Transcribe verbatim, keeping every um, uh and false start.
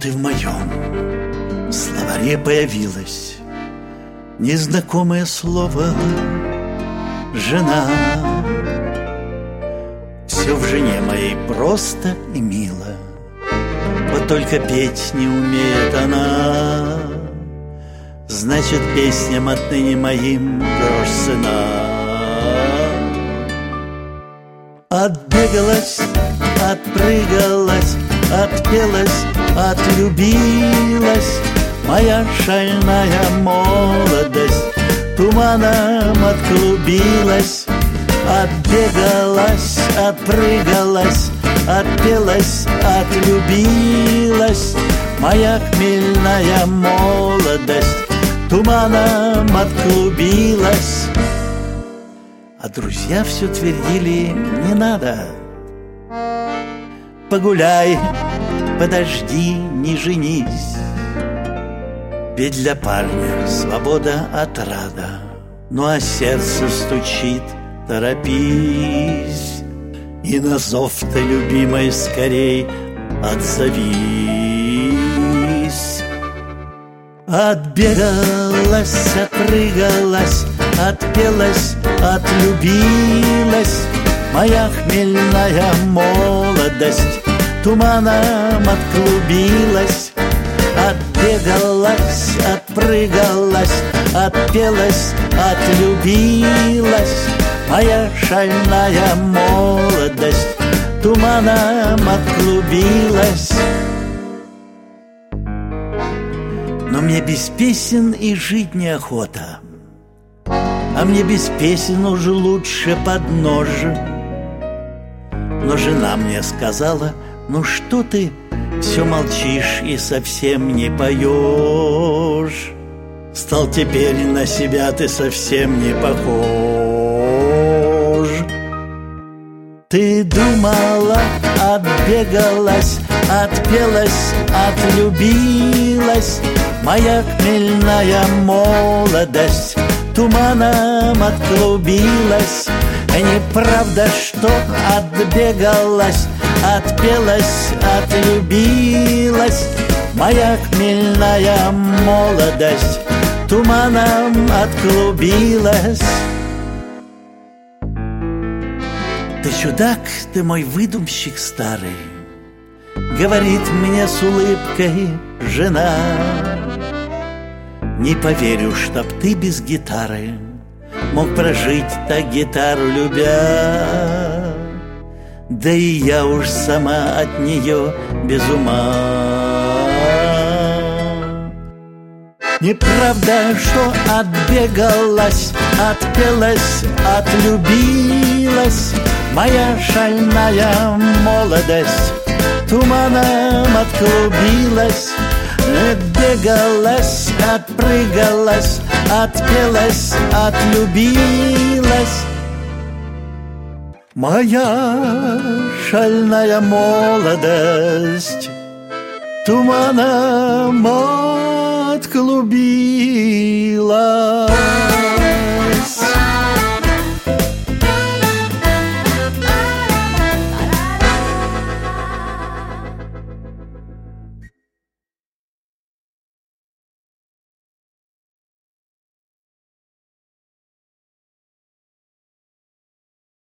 тут и в моем словаре появилось незнакомое слово «жена». Все в жене моей просто и мило, вот только петь не умеет она. Значит, песням отныне моим грош цена. Отбегалась, отпрыгалась, отпелась, отлюбилась моя шальная молодость, туманом отклубилась. Отбегалась, отпрыгалась, отпелась, отлюбилась моя хмельная молодость, туманом отклубилась. А друзья все твердили: не надо, погуляй, подожди, не женись, ведь для парня свобода отрада. Ну а сердце стучит: торопись, и на зов-то, любимой, скорей отзовись. Отбегалась, отпрыгалась, отпелась, отлюбилась моя хмельная молодость, туманом отклубилась. Отбегалась, отпрыгалась, отпелась, отлюбилась моя шальная молодость, туманом отклубилась. Но мне без песен и жить неохота, а мне без песен уже лучше под нож. Но жена мне сказала: ну что ты все молчишь и совсем не поешь? Стал теперь на себя ты совсем не похож. Ты думала, отбегалась, отпелась, отлюбилась моя хмельная молодость, туманом отклубилась. Неправда, что отбегалась, отпелась, отлюбилась моя хмельная молодость, туманом отклубилась. Ты чудак, ты мой выдумщик старый, говорит мне с улыбкой жена. Не поверю, чтоб ты без гитары мог прожить так, гитару любя. Да и я уж сама от нее без ума. Неправда, что отбегалась, отпелась, отлюбилась моя шальная молодость, туманом отклубилась. Бегалась, отпрыгалась, отпелась, отлюбилась моя шальная молодость, туманом отклубилась.